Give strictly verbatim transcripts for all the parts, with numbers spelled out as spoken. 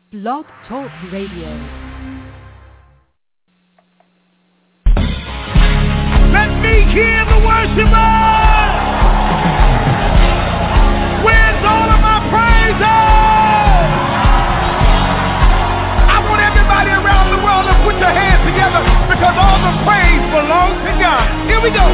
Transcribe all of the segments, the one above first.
Blog Talk Radio. Let me hear the worshipers! Where's all of my praises? I want everybody around the world to put your hands together because all the praise belongs to God. Here we go.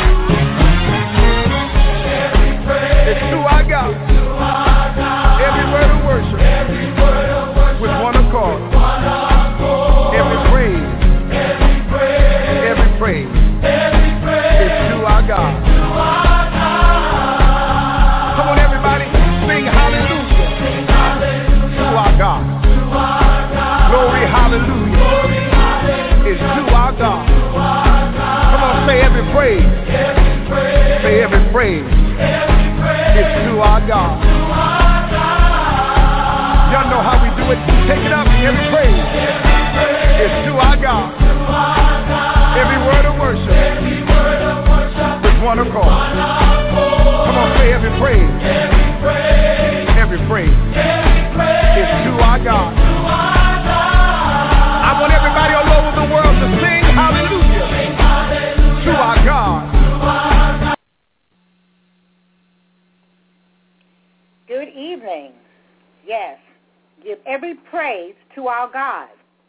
Every praise it's to our God. To our God. Every word of worship. Every word of worship. With one accord. One accord. Every praise. Every praise. Every praise. Every praise is to our God. To our God. Come on, everybody, sing hallelujah. Sing hallelujah. To our God. To our God. Glory, hallelujah. Glory, hallelujah. Is to our God. To our God. Come on, say every praise. Every praise. Say every praise. Every praise is to our God. To our God. Y'all know how we do it. Take it up. Every praise, every praise is to our God. To our God. Every word of worship. Every word of worship with one accord. One accord. Come on, say every praise. Every praise. Every praise. Every praise is to our God. To our God. I want everybody all over the world to sing hallelujah. Sing hallelujah. To our God. To our God. Good evening. Yes. Give every praise to our God.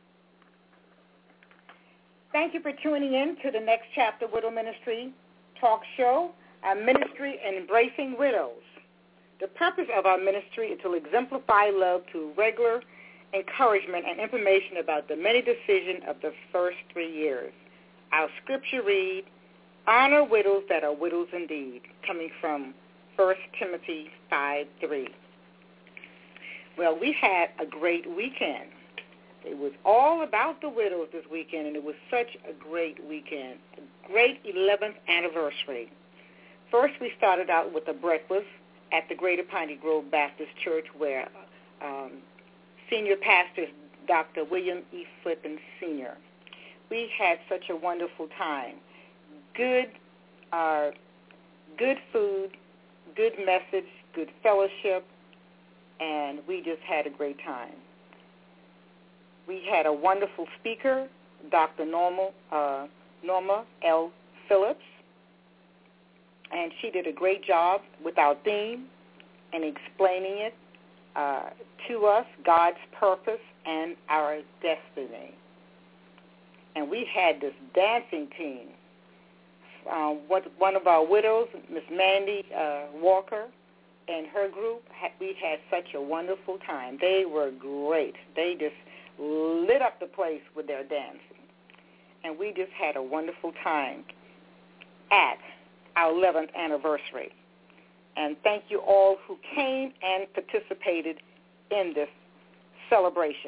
Thank you for tuning in to the Next Chapter Widow Ministry talk show, our ministry Embracing Widows. The purpose of our ministry is to exemplify love through regular encouragement and information about the many decisions of the first three years. Our scripture read, honor widows that are widows indeed, coming from First Timothy five three. Well, we had a great weekend. It was all about the widows this weekend, and it was such a great weekend, a great eleventh anniversary. First, we started out with a breakfast at the Greater Piney Grove Baptist Church where um, senior pastor Doctor William E. Flippin, Senior We had such a wonderful time. Good, uh, good food, good message, good fellowship, and we just had a great time. We had a wonderful speaker, Doctor Norma, uh, Norma L. Phillips, and she did a great job with our theme and explaining it uh, to us, God's purpose and our destiny. And we had this dancing team. Uh, one of our widows, Miss Mandy uh, Walker, and her group, we had such a wonderful time. They were great. They just lit up the place with their dancing. And we just had a wonderful time at our eleventh anniversary. And thank you all who came and participated in this celebration.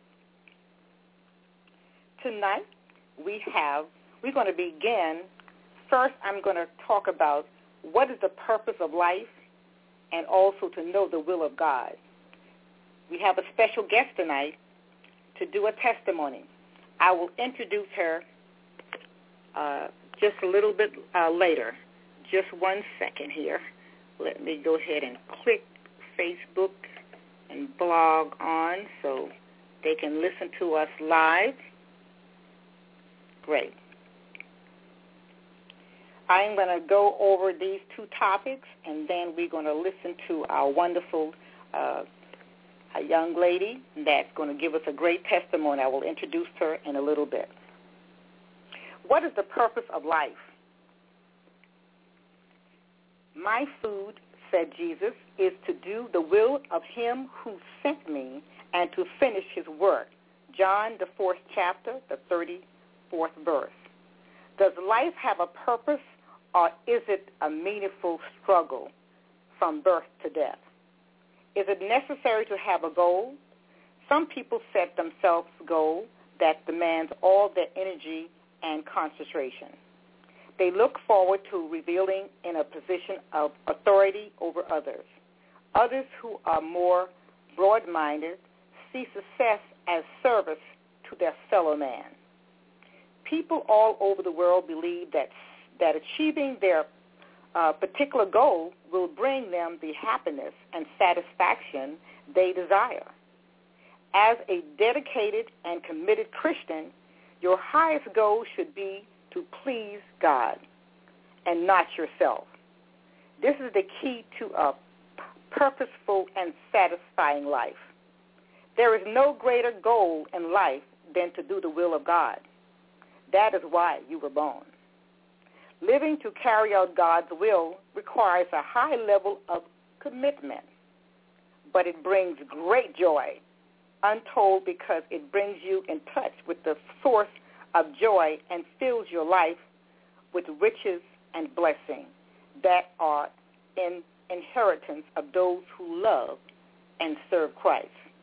Tonight, we have, we're going to begin. First, I'm going to talk about what is the purpose of life, and also to know the will of God. We have a special guest tonight to do a testimony. I will introduce her uh, just a little bit uh, later. Just one second here. Let me go ahead and click Facebook and blog on so they can listen to us live. Great. I'm going to go over these two topics, and then we're going to listen to our wonderful uh, a young lady that's going to give us a great testimony. I will introduce her in a little bit. What is the purpose of life? My food, said Jesus, is to do the will of him who sent me and to finish his work. John, the fourth chapter, the thirty-fourth verse. Does life have a purpose, or is it a meaningful struggle from birth to death? Is it necessary to have a goal? Some people set themselves a goal that demands all their energy and concentration. They look forward to revealing in a position of authority over others. Others who are more broad-minded see success as service to their fellow man. People all over the world believe that that achieving their uh, particular goal will bring them the happiness and satisfaction they desire. As a dedicated and committed Christian, your highest goal should be to please God and not yourself. This is the key to a purposeful and satisfying life. There is no greater goal in life than to do the will of God. That is why you were born. Living to carry out God's will requires a high level of commitment, but it brings great joy, untold, because it brings you in touch with the source of joy and fills your life with riches and blessing that are in inheritance of those who love and serve Christ.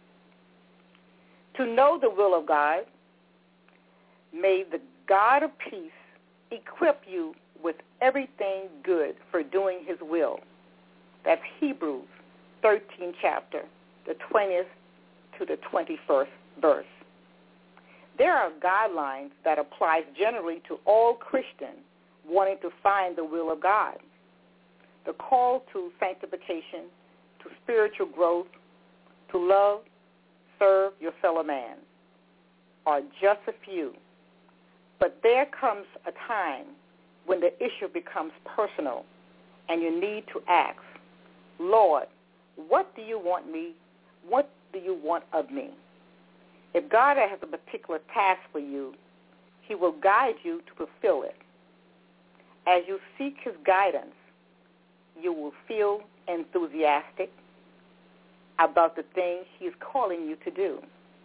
To know the will of God, may the God of peace equip you with everything good for doing his will. That's Hebrews thirteenth chapter, the twentieth to the twenty-first verse. There are guidelines that apply generally to all Christians wanting to find the will of God. The call to sanctification, to spiritual growth, to love, serve your fellow man are just a few. But there comes a time when the issue becomes personal and you need to ask, Lord, what do you want me? What do you want of me? If God has a particular task for you, he will guide you to fulfill it. As you seek his guidance, you will feel enthusiastic about the things he is calling you to do.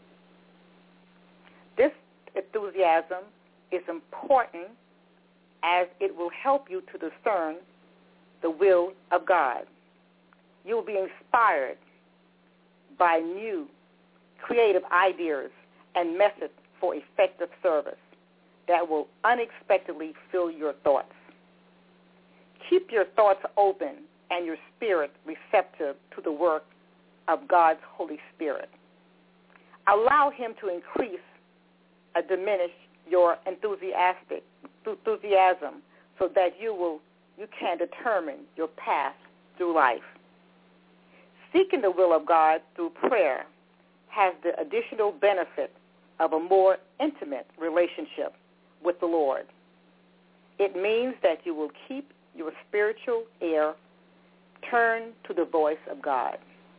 This enthusiasm is important as it will help you to discern the will of God. You will be inspired by new creative ideas and methods for effective service that will unexpectedly fill your thoughts. Keep your thoughts open and your spirit receptive to the work of God's Holy Spirit. Allow him to increase or diminish your enthusiastic enthusiasm so that you will you can determine your path through life. Seeking the will of God through prayer has the additional benefit of a more intimate relationship with the Lord. It means that you will keep your spiritual ear turned to the voice of God.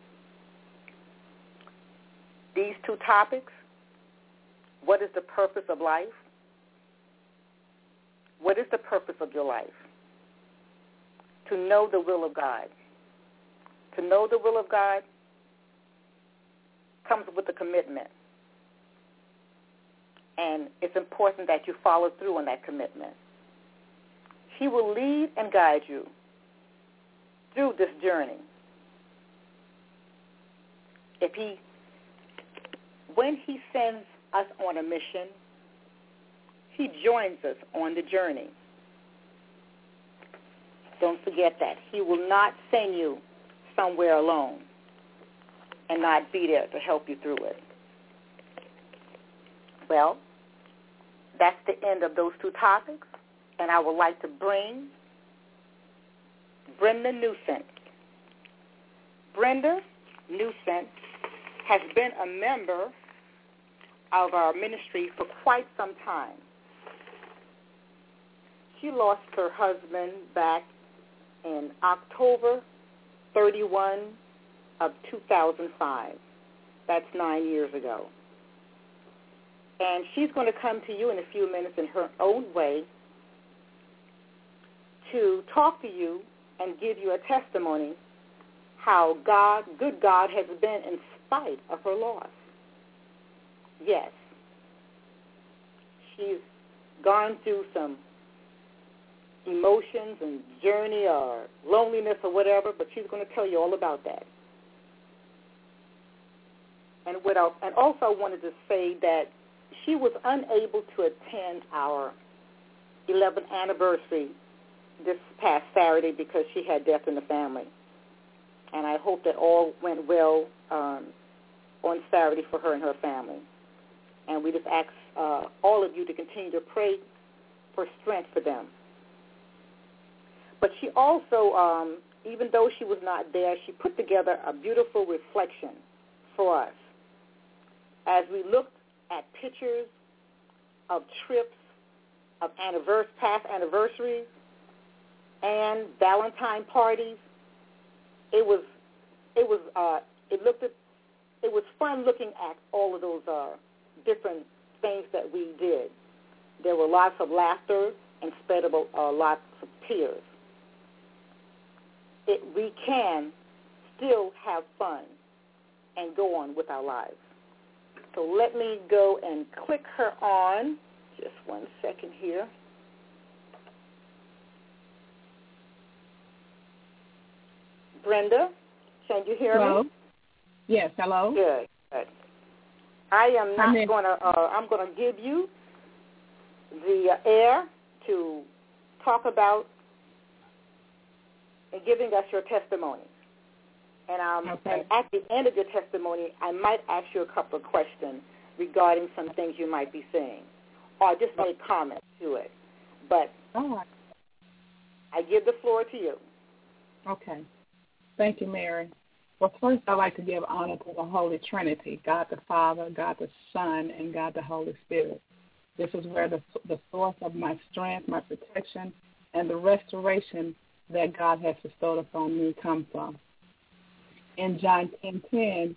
These two topics, what is the purpose of life? What is the purpose of your life? To know the will of God. To know the will of God comes with a commitment. And it's important that you follow through on that commitment. He will lead and guide you through this journey. If he, when he sends us on a mission, he joins us on the journey. Don't forget that. He will not send you somewhere alone and not be there to help you through it. Well, that's the end of those two topics, and I would like to bring Brenda Newsome. Brenda Newsome has been a member of our ministry for quite some time. She lost her husband back in October thirty-first of two thousand five. That's nine years ago. And she's going to come to you in a few minutes in her own way to talk to you and give you a testimony how God, good God, has been in spite of her loss. Yes. She's gone through some emotions and journey or loneliness or whatever, but she's going to tell you all about that. And what else? And also I wanted to say that she was unable to attend our eleventh anniversary this past Saturday because she had death in the family. And I hope that all went well um, on Saturday for her and her family. And we just ask uh, all of you to continue to pray for strength for them. But she also, um, even though she was not there, she put together a beautiful reflection for us. as we looked at pictures of trips, of annivers- past anniversaries, and Valentine parties, it was, it was, uh, it looked at, it was fun looking at all of those uh, different things that we did. There were lots of laughter and spread about uh, lots of tears. It, we can still have fun and go on with our lives. So let me go and click her on. Just one second here. Brenda, can you hear hello? me? Yes, hello. Good. Good. I am not I'm going to. Uh, I'm going to give you the uh, air to talk about and giving us your testimony. And, um, okay. and at the end of your testimony, I might ask you a couple of questions regarding some things you might be saying, or just make comments to it. But All right. I give the floor to you. Okay. Thank you, Mary. Well, first I'd like to give honor to the Holy Trinity, God the Father, God the Son, and God the Holy Spirit. This is where the, the source of my strength, my protection, and the restoration that God has bestowed upon me come from. In John ten ten,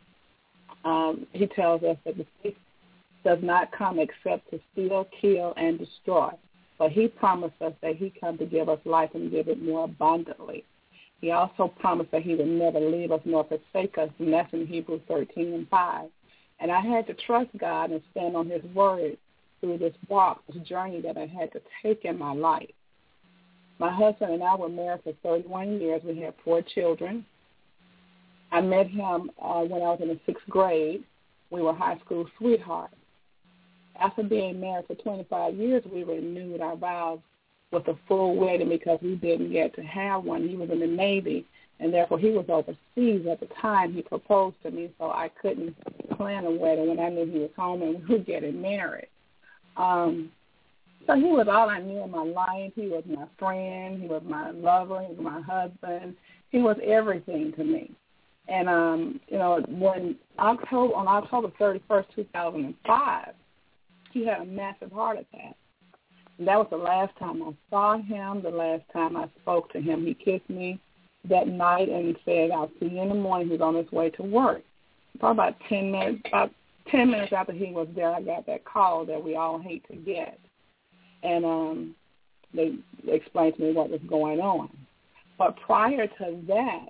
um, he tells us that the thief does not come except to steal, kill, and destroy. But he promised us that he come to give us life and give it more abundantly. He also promised that he would never leave us nor forsake us, and that's in Hebrews thirteen and five. And I had to trust God and stand on his word through this walk, this journey that I had to take in my life. My husband and I were married for thirty-one years. We had four children. I met him uh, when I was in the sixth grade. We were high school sweethearts. After being married for twenty-five years, we renewed our vows with a full wedding because we didn't get to have one. He was in the Navy, and therefore he was overseas at the time he proposed to me, so I couldn't plan a wedding when I knew he was home and we were getting married. Um, so he was all I knew in my life. He was my friend. He was my lover. He was my husband. He was everything to me. And, um, you know, when October, on October thirty-first, two thousand five, he had a massive heart attack. And that was the last time I saw him, the last time I spoke to him. He kissed me that night and said, I'll see you in the morning. He was on his way to work. Probably about ten minutes, about ten minutes after he was there, I got that call that we all hate to get. And um, they explained to me what was going on. But prior to that,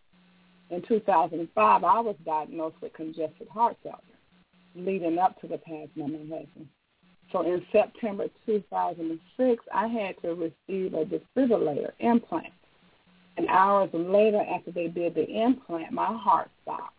in two thousand five, I was diagnosed with congestive heart failure, leading up to the passing of my husband. So in September two thousand six, I had to receive a defibrillator implant. And hours later, after they did the implant, my heart stopped.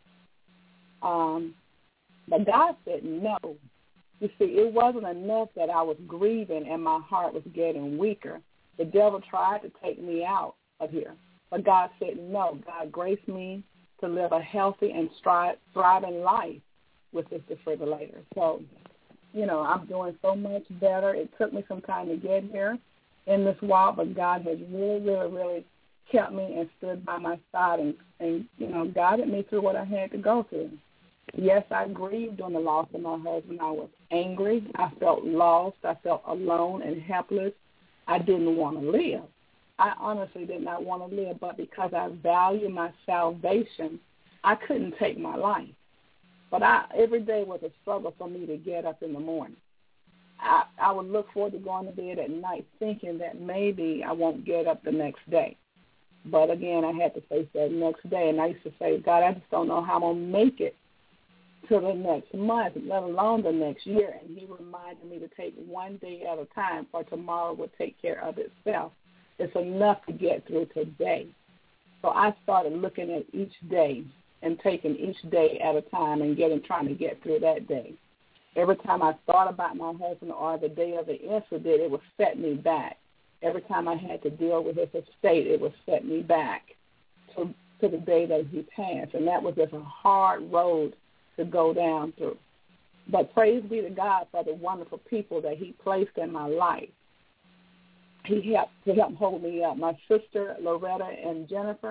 Um, but God said no. You see, it wasn't enough that I was grieving and my heart was getting weaker. The devil tried to take me out of here. But God said no. God graced me to live a healthy and stri- thriving life with this defibrillator. So, you know, I'm doing so much better. It took me some time to get here in this walk, but God has really, really, really kept me and stood by my side and, and, you know, guided me through what I had to go through. Yes, I grieved during the loss of my husband. I was angry. I felt lost. I felt alone and helpless. I didn't want to live. I honestly did not want to live, but because I value my salvation, I couldn't take my life. But I, every day was a struggle for me to get up in the morning. I, I would look forward to going to bed at night thinking that maybe I won't get up the next day. But, again, I had to face that next day. And I used to say, God, I just don't know how I'm going to make it to the next month, let alone the next year. And he reminded me to take one day at a time, for tomorrow will take care of itself. It's enough to get through today. So I started looking at each day and taking each day at a time and getting trying to get through that day. Every time I thought about my husband or the day of the incident, it would set me back. Every time I had to deal with his estate, it would set me back to, to the day that he passed. And that was just a hard road to go down through. But praise be to God for the wonderful people that he placed in my life. He helped to help hold me up. My sister, Loretta, and Jennifer,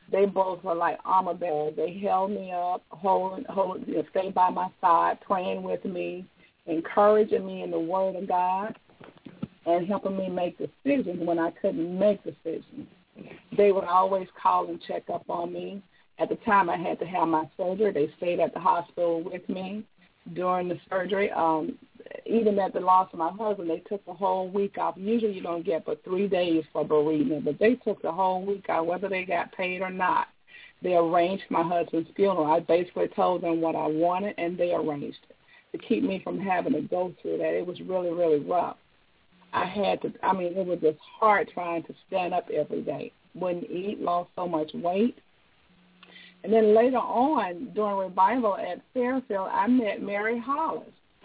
they both were like armor bearers. They held me up, hold, hold, you know, stayed by my side, praying with me, encouraging me in the Word of God, and helping me make decisions when I couldn't make decisions. They would always call and check up on me. At the time I had to have my surgery, they stayed at the hospital with me during the surgery. Um, even at the loss of my husband, they took the whole week off. Usually you don't get but three days for bereavement, but they took the whole week off, whether they got paid or not. They arranged my husband's funeral. I basically told them what I wanted, and they arranged it to keep me from having to go through that. It was really, really rough. I had to, I mean, it was just hard trying to stand up every day. Wouldn't eat, lost so much weight. And then later on, during revival at Fairfield, I met Mary Hollis.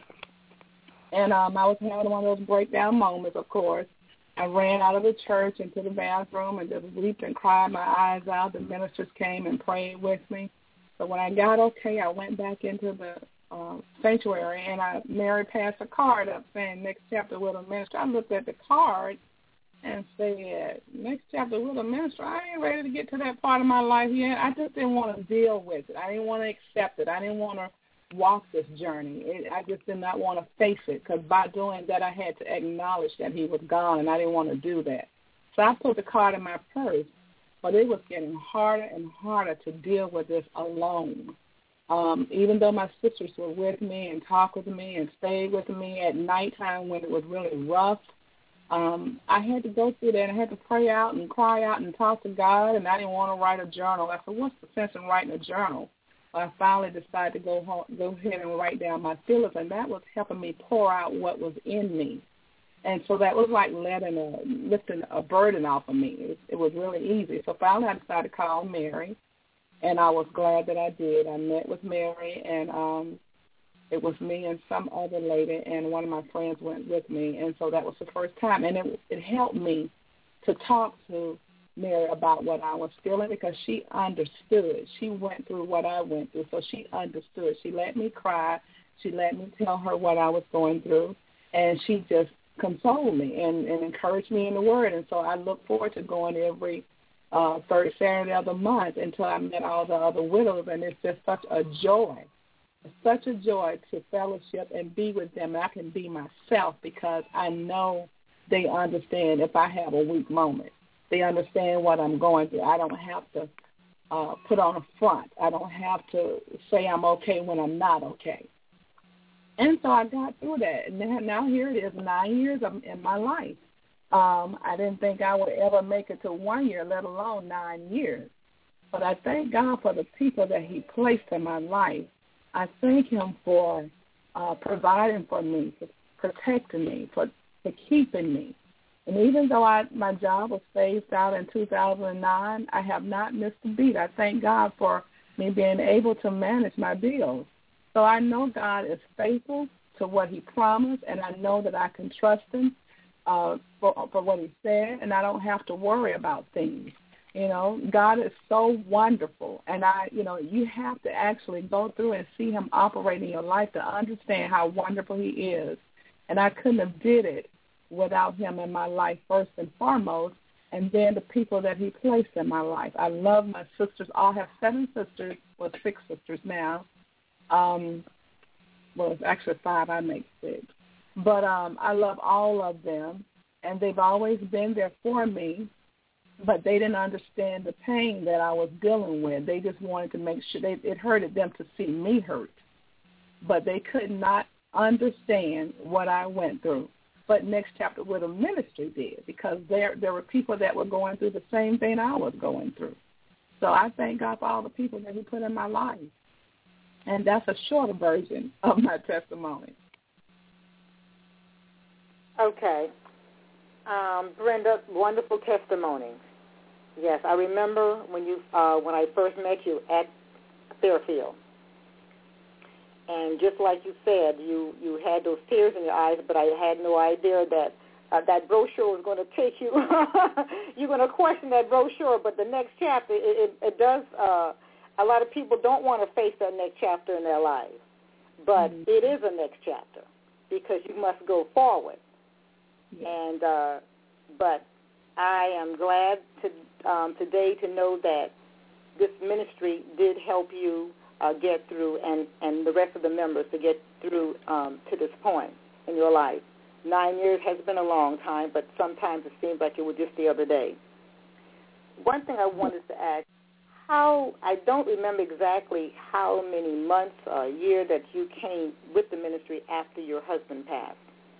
And um, I was having one of those breakdown moments, of course. I ran out of the church into the bathroom and just wept and cried my eyes out. The ministers came and prayed with me. So when I got okay, I went back into the uh, sanctuary, and I Mary passed a card up saying, next chapter with a minister. I looked at the card and said, next chapter with a minister, I ain't ready to get to that part of my life yet. I just didn't want to deal with it. I didn't want to accept it. I didn't want to walk this journey. It, I just did not want to face it, because by doing that I had to acknowledge that he was gone, and I didn't want to do that. So I put the card in my purse, but it was getting harder and harder to deal with this alone. Um, even though my sisters were with me and talked with me and stayed with me at nighttime when it was really rough, Um, I had to go through that. I had to pray out and cry out and talk to God, and I didn't want to write a journal. I said, what's the sense in writing a journal? I finally decided to go home, go ahead and write down my feelings, and that was helping me pour out what was in me. And so that was like letting a, lifting a burden off of me. It was, it was really easy. So finally I decided to call Mary, and I was glad that I did. I met with Mary, and um, it was me and some other lady, and one of my friends went with me, and so that was the first time. And it, it helped me to talk to Mary about what I was feeling, because she understood. She went through what I went through, so she understood. She let me cry. She let me tell her what I was going through, and she just consoled me and, and encouraged me in the Word. And so I look forward to going every uh, third Saturday of the month until I met all the other widows, and it's just such a joy. It's such a joy to fellowship and be with them. I can be myself because I know they understand if I have a weak moment. They understand what I'm going through. I don't have to uh, put on a front. I don't have to say I'm okay when I'm not okay. And so I got through that. And now here it is, nine years in my life. Um, I didn't think I would ever make it to one year, let alone nine years. But I thank God for the people that he placed in my life. I thank him for uh, providing for me, for protecting me, for, for keeping me. And even though I, my job was phased out in two thousand nine, I have not missed a beat. I thank God for me being able to manage my bills. So I know God is faithful to what he promised, and I know that I can trust him uh, for, for what he said, and I don't have to worry about things. You know, God is so wonderful, and I, you know, you have to actually go through and see him operate in your life to understand how wonderful he is. And I couldn't have did it without him in my life first and foremost, and then the people that he placed in my life. I love my sisters. I have seven sisters, well, six sisters now. Um, well, it's actually five. I make six. But um, I love all of them, and they've always been there for me. But they didn't understand the pain that I was dealing with. They just wanted to make sure they, it hurted them to see me hurt. But they could not understand what I went through. But Next Chapter Widow Ministry did, because there there were people that were going through the same thing I was going through. So I thank God for all the people that he put in my life. And that's a shorter version of my testimony. Okay. Um, Brenda, wonderful testimony. Yes, I remember when you uh, when I first met you at Fairfield. And just like you said, you, you had those tears in your eyes, but I had no idea that uh, that brochure was going to take you. You're going to question that brochure, but the next chapter, it, it, it does, uh, a lot of people don't want to face that next chapter in their lives. But mm-hmm. it is a next chapter because you must go forward. Yeah. And uh, but I am glad to, um, today to know that this ministry did help you uh, get through, and, and the rest of the members to get through um, to this point in your life. Nine years has been a long time, but sometimes it seems like it was just the other day. One thing I wanted to ask, how, I don't remember exactly how many months or a year that you came with the ministry after your husband passed.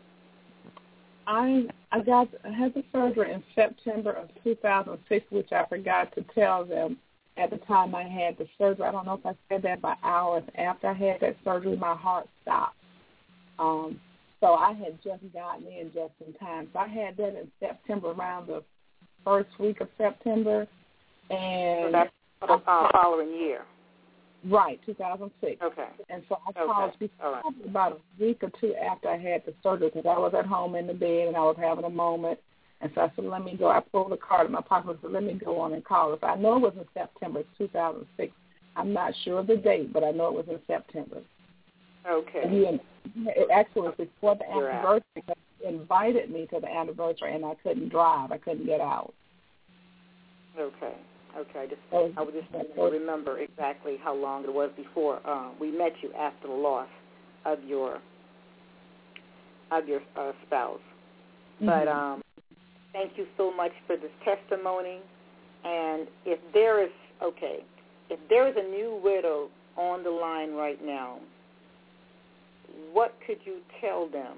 I I got I had the surgery in September of two thousand six, which I forgot to tell them at the time I had the surgery. I don't know if I said that by hours after I had that surgery, my heart stopped. Um, so I had just gotten in just in time. So I had that in September, around the first week of September, and so that's the uh, following year. Right, two thousand six. Okay. And so I okay. called right. about a week or two after I had the surgery because I was at home in the bed and I was having a moment. And so I said, let me go. I pulled the card in my pocket and said, let me go on and call. If I know it was in September two thousand six. I'm not sure of the date, but I know it was in September. Okay. And he, it actually was before the You're anniversary out. because he invited me to the anniversary and I couldn't drive. I couldn't get out. Okay. Okay, I just was, I would just remember exactly how long it was before uh, we met you after the loss of your of your uh, spouse. Mm-hmm. But um, thank you so much for this testimony. And if there is okay, if there is a new widow on the line right now, what could you tell them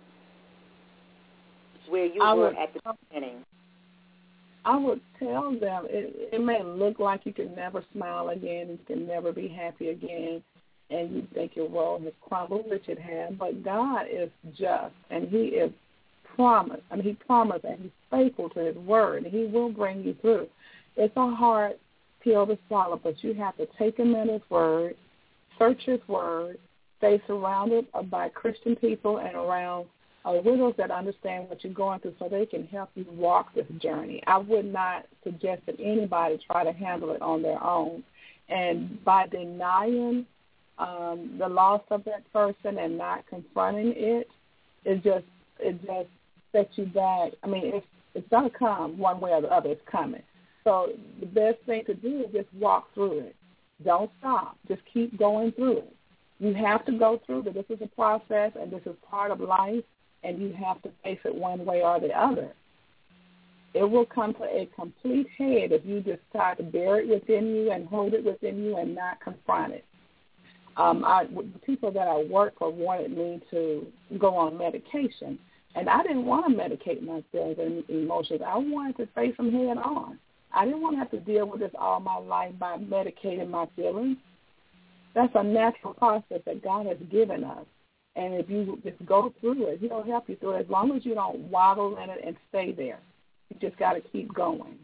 where you I were would, at the beginning? I would tell them it, it may look like you can never smile again, you can never be happy again, and you think your world has crumbled, which it has, but God is just, and he is promised. I mean, he promised, and he's faithful to his word, and he will bring you through. It's a hard pill to swallow, but you have to take him at his word, search his word, stay surrounded by Christian people and around Uh, widows that understand what you're going through so they can help you walk this journey. I would not suggest that anybody try to handle it on their own. And by denying um, the loss of that person and not confronting it, it just it just sets you back. I mean, it's, it's going to come one way or the other. It's coming. So the best thing to do is just walk through it. Don't stop. Just keep going through it. You have to go through it. This is a process, and this is part of life. And you have to face it one way or the other. It will come to a complete head if you just try to bear it within you and hold it within you and not confront it. Um, I, the people that I work for wanted me to go on medication, and I didn't want to medicate my feelings and emotions. I wanted to face them head on. I didn't want to have to deal with this all my life by medicating my feelings. That's a natural process that God has given us. And if you just go through it, he'll help you through it as long as you don't waddle in it and stay there. You just got to keep going.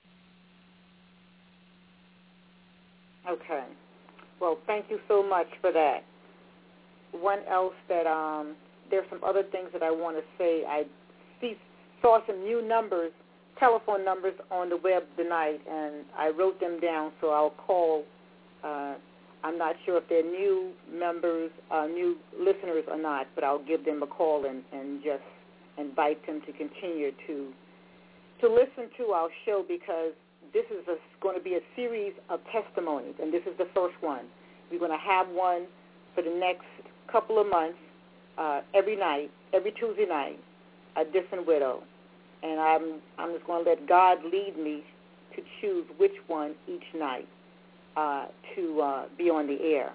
Okay. Well, thank you so much for that. One else that um, there's some other things that I want to say. I see, saw some new numbers, telephone numbers on the web tonight, and I wrote them down, so I'll call uh I'm not sure if they're new members, uh, new listeners or not, but I'll give them a call and, and just invite them to continue to to listen to our show because this is a, going to be a series of testimonies, and this is the first one. We're going to have one for the next couple of months, uh, every night, every Tuesday night, a different widow. And I'm I'm just going to let God lead me to choose which one each night. Uh, to uh, be on the air.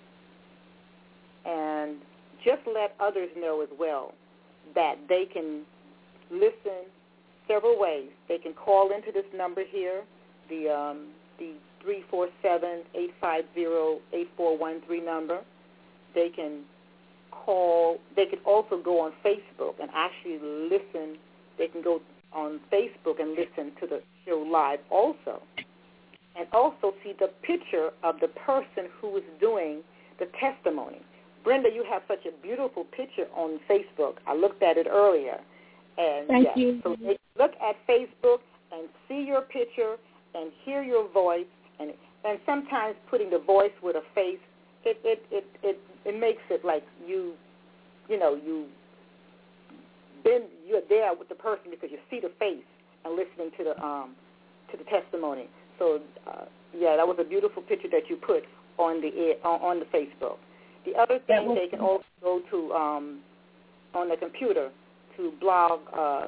And just let others know as well that they can listen several ways. They can call into this number here, the um, the three four seven, eight five zero, eight four one three number. They can call, they can also go on Facebook and actually listen. They can go on Facebook and listen to the show live also. And also see the picture of the person who is doing the testimony. Brenda, you have such a beautiful picture on Facebook. I looked at it earlier. And Thank yes, you. So look at Facebook and see your picture and hear your voice. And and sometimes putting the voice with a face, it it, it, it, it makes it like you, you know, you been you're there with the person because you see the face and listening to the um to the testimony. So uh, Yeah, that was a beautiful picture that you put on the air, on, on the Facebook. The other thing, they can also go to um, on the computer to blog uh,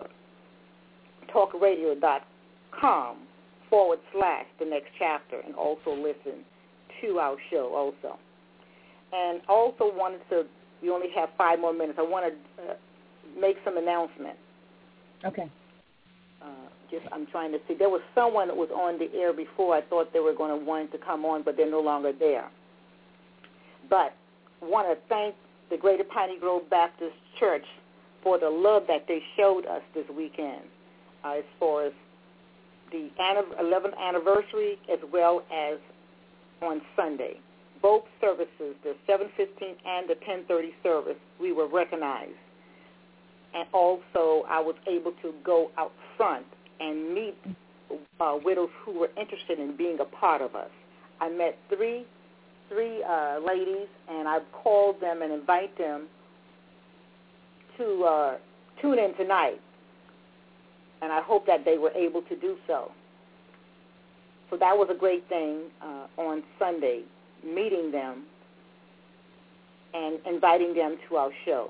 talkradio.com forward slash the next chapter and also listen to our show also. And also wanted to, we only have five more minutes. I want to uh, make some announcements. Okay. Uh, just I'm trying to see. There was someone that was on the air before. I thought they were going to want to come on, but they're no longer there. But I want to thank the Greater Piney Grove Baptist Church for the love that they showed us this weekend uh, as far as the eleventh anniversary as well as on Sunday. Both services, the seven fifteen and the ten thirty service, we were recognized. And also I was able to go out front and meet uh, widows who were interested in being a part of us. I met three three uh, ladies, and I called them and invite them to uh, tune in tonight. And I hope that they were able to do so. So that was a great thing uh, on Sunday, meeting them and inviting them to our show.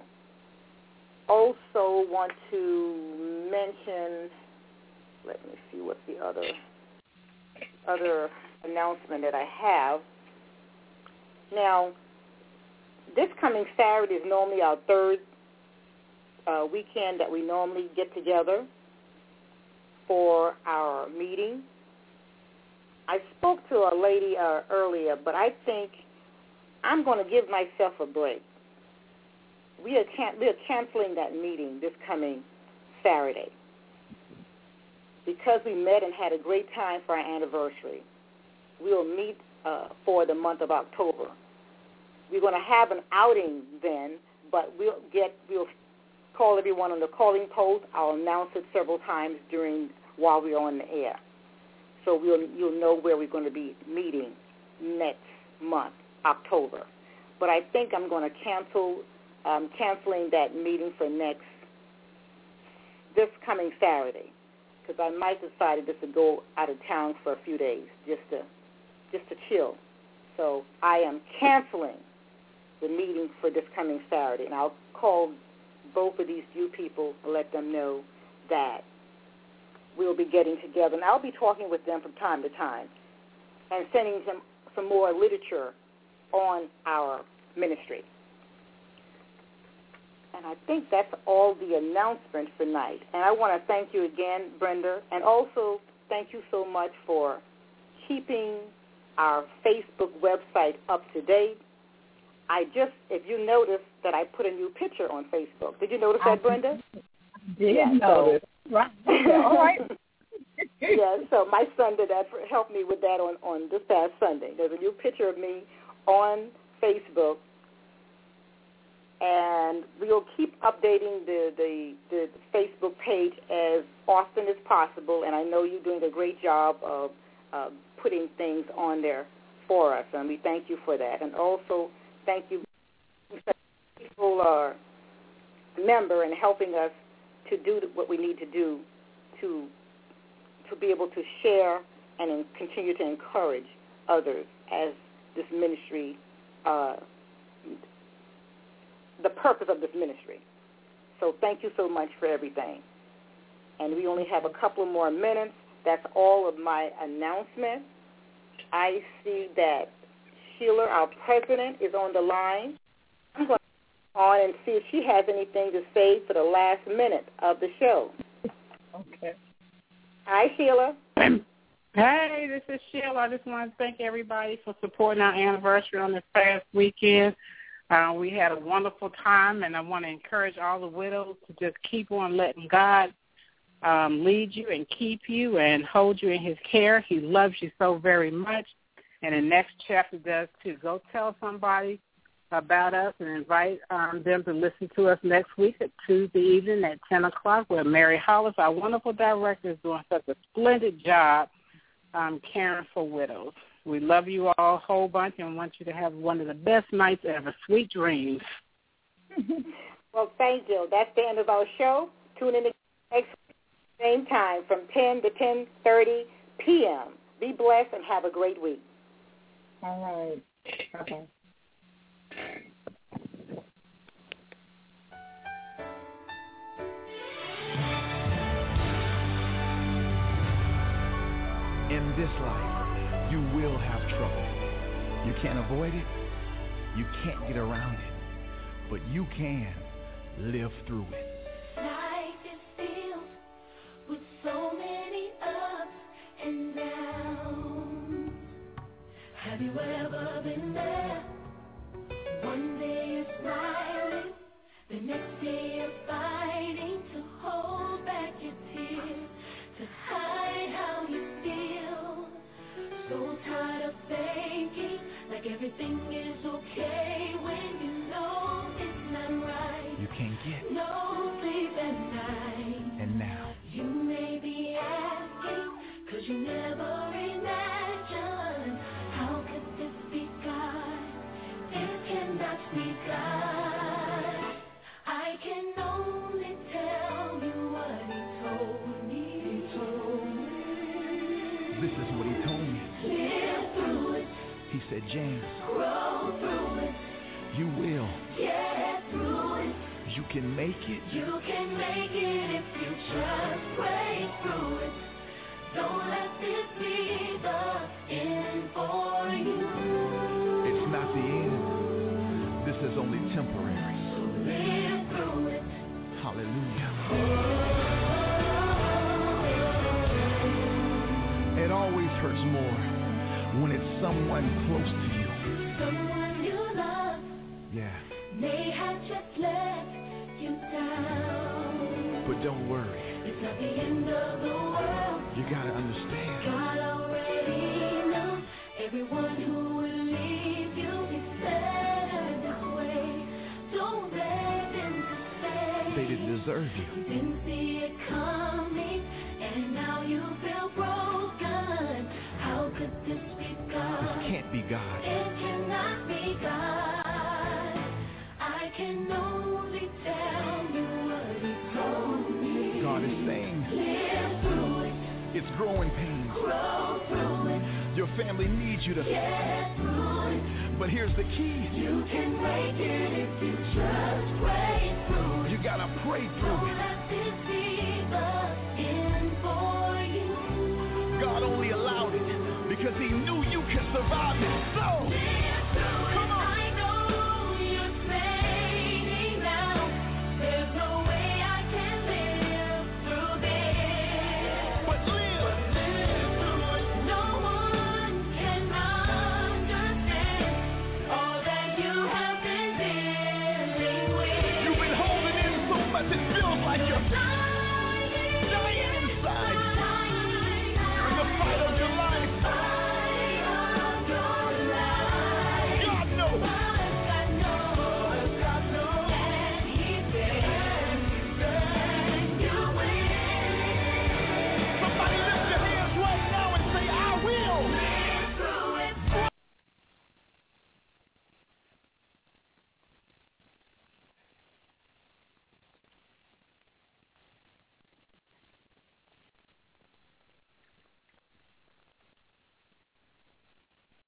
Also want to mention, let me see what the other other announcement that I have. Now, this coming Saturday is normally our third uh, weekend that we normally get together for our meeting. I spoke to a lady uh, earlier, but I think I'm going to give myself a break. We are, can- we are canceling that meeting this coming Saturday because we met and had a great time for our anniversary. We'll meet uh, for the month of October. We're going to have an outing then, but we'll get we'll call everyone on the calling post. I'll announce it several times during while we're on the air, so we'll you'll know where we're going to be meeting next month, October. But I think I'm going to cancel. Um, canceling that meeting for next, this coming Saturday, because I might decide just to go out of town for a few days, just to, just to chill. So I am canceling the meeting for this coming Saturday, and I'll call both of these few people and let them know that we'll be getting together, and I'll be talking with them from time to time and sending them some more literature on our ministry. And I think that's all the announcements for tonight. And I want to thank you again, Brenda, and also thank you so much for keeping our Facebook website up to date. I just, if you noticed that I put a new picture on Facebook. Did you notice that, Brenda? Did yeah, notice. So, right. All right. yeah, so my son did that, for, helped me with that on, on this past Sunday. There's a new picture of me on Facebook. And we'll keep updating the, the, the Facebook page as often as possible. And I know you're doing a great job of uh, putting things on there for us, and we thank you for that. And also thank you for people are member and helping us to do what we need to do to to be able to share and continue to encourage others as this ministry uh the purpose of this ministry. So thank you so much for everything. And we only have a couple more minutes. That's all of my announcements. I see that Sheila, our president, is on the line. I'm going to go on and see if she has anything to say for the last minute of the show. Okay. Hi, Sheila. Hey, this is Sheila. I just want to thank everybody for supporting our anniversary on this past weekend. Uh, we had a wonderful time, and I want to encourage all the widows to just keep on letting God um, lead you and keep you and hold you in his care. He loves you so very much. And the next chapter does, too. Go tell somebody about us and invite um, them to listen to us next week at Tuesday evening at ten o'clock, where Mary Hollis, our wonderful director, is doing such a splendid job um, caring for widows. We love you all a whole bunch and want you to have one of the best nights ever. Sweet dreams. Well, thank you. That's the end of our show. Tune in next week, same time from ten to ten thirty p.m. Be blessed and have a great week. All right. Okay. In this life, you will have trouble. You can't avoid it. You can't get around it. But you can live through it. Life is filled with so many ups and downs. Have you ever been there? One day you're smiling, the next day you're fighting to hold back your tears, to hide how you feel. So tired of faking like everything is okay when you know it's not right. You can't get no sleep at night. And now You may be asking, cause you never imagined, how could this be God? This cannot be God. I can only tell you what he told me. He told me. this is what he told me. Live through it. He said, James, Grow through it. you will. Get through it. You can make it. You can make it if you just break through it. Don't let this be the end for you. It's not the end. This is only temporary. So live through it. Hallelujah. It always hurts more when it's someone close to you. Someone you love Yeah. may have just let you down. But don't worry. It's not the end of the world. You gotta understand. God already knows everyone who will leave you is better this way. Don't let them say They didn't deserve you. you didn't see it coming, and now you feel broken. How could this be God? This can't be God. It cannot be God. I can only tell you what he told me. God is saying Live through it. it's growing pains. Grow through it. Your family needs you to. Get through it. But here's the key. You can break it if you just break through it. You gotta pray through Don't it. let this be the end for you. God only allowed it because he knew you could survive it. So, Live through it. come on. I know you're saying now, there's no way I can live through this. But live. No one can understand all that you have been dealing with. You've been holding in so much it feels like you're